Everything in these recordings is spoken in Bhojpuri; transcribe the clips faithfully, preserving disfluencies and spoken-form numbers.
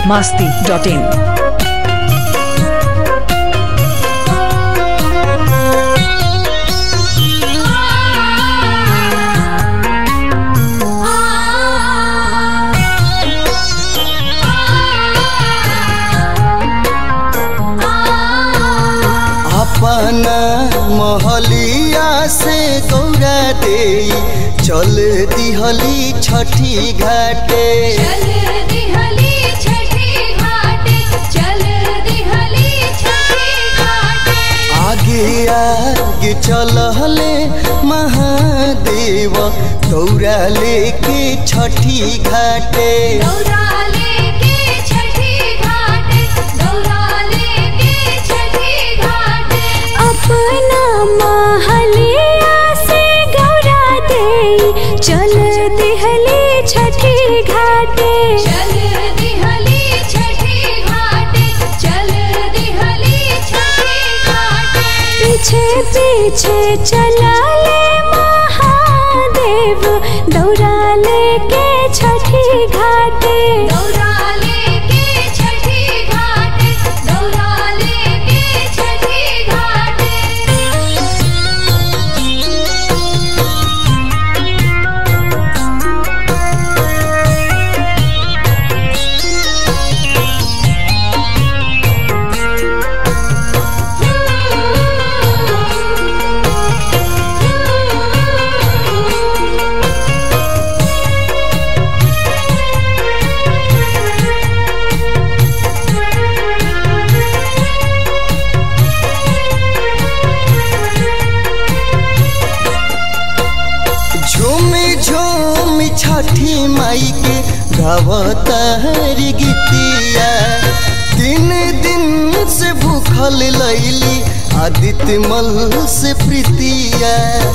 बिहार मस्ती डॉट इन। अपना महलिया से गौरा दे चल दिहली छठी घाटे, चल दिहली छठी घाटे, चल दिहली छठी घाटे। आगे आगे चलले महादेव गौरा लेके छठी घाटे, गौरा लेके छठी घाटे, गौरा लेके छठी घाटे। अपना महलिया से गौरा दे चल दिहली छठी घाटे, चल दिहली छठी घाटे, चल दिहली छठी घाटे। पीछे पीछे चला ले महादेव दौड़ा लेके छठी घाटे, दौड़ा लेके छठी घाटे, दौड़ा लेके छठी घाटे। झूमी झूमी छठी माई के गावता हरी गीतिया, तीन दिन से भूखल लैली आदित्य मल से प्रीतिया।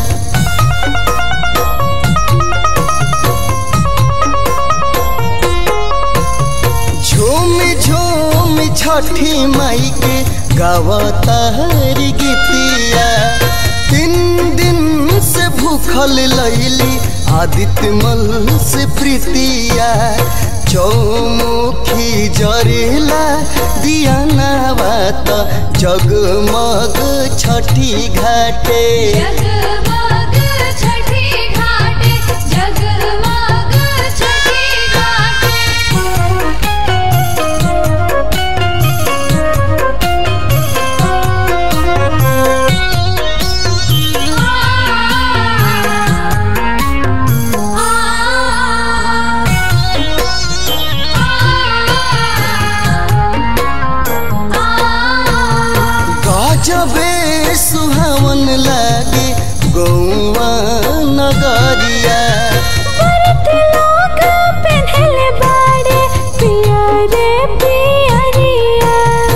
झूमी झूमी छठी माई के गावता हरी गीतिया, तीन दिन से भूखल लैली आदित्य मल से प्रीतिया। चौमुखी जरेला दिया नावात जगमग छठी घाटे, जगमग छठी घाटे, जगमग छठी घाटे। गजबे सुहावन लागे गौवा नगरिया, व्रत लोग पेन्हले बाड़े पिया रे पियरिया।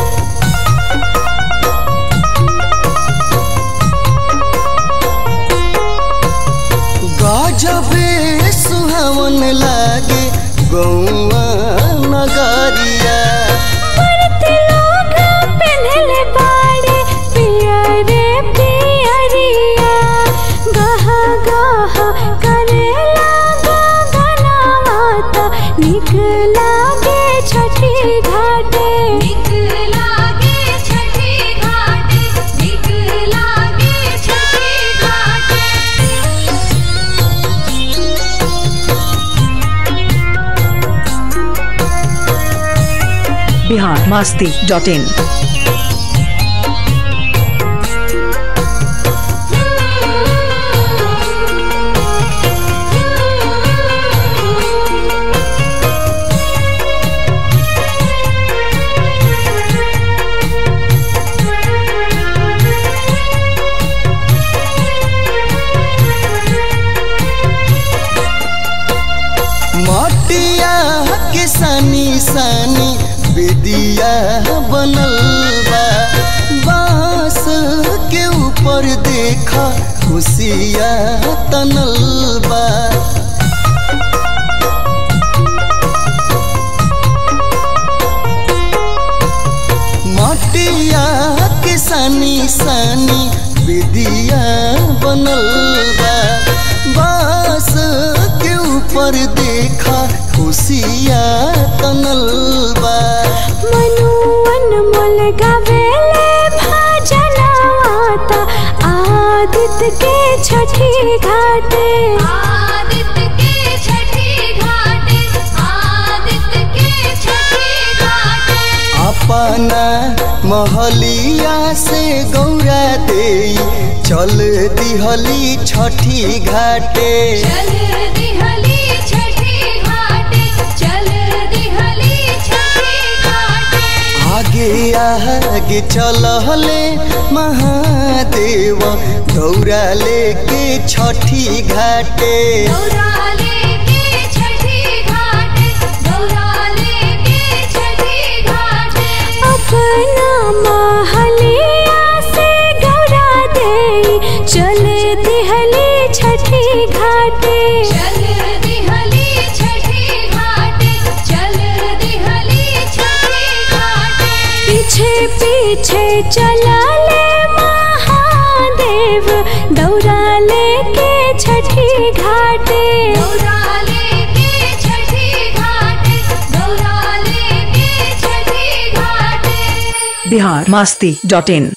गजबे सुहावन लागे गौवा नगरिया, व्रत लोग पेन्हले बाड़े पिया रे पियरिया। गह गह करेला गगनवाता निक लागे छठी घाटे, निक लागे छठी घाटे, निक लागे छठी घाटे। Bihar Masti dot in. मटिया के सानी सानी बेदिया बनल बा, बांस के ऊपर देखा खुशिया तनल बा। मटिया के सानी सानी बेदिया बनल बा, बांस के ऊपर देखा खुश खुशिया तनल बा। मनु अनमोल गावेले भजन आता आदित्य के छठी घाटे। आदित्य के छठी घाटे, आदित्य के छठी घाटे। अपना महलिया से गौरा दे चल दिहली छठी घाटे। चल दिहली छठी घाटे, चल दिहली छठी घाटे। आगे आगे चलले महादेव गौरा लेके छठी घाटे। गौरा लेके छठी घाटे, गौरा लेके छठी घाटे। अपना महलिया से गौरा दे चल दिहली छठी घाटे। चल दिहली छठी घाटे, चल दिहली छठी घाटे। पीछे पीछे चला ले महादेव दौरा लेके छठी घाटे। दौरा लेके छठी घाटे, दौरा लेके छठी घाटे। बिहार मस्ती डॉट इन।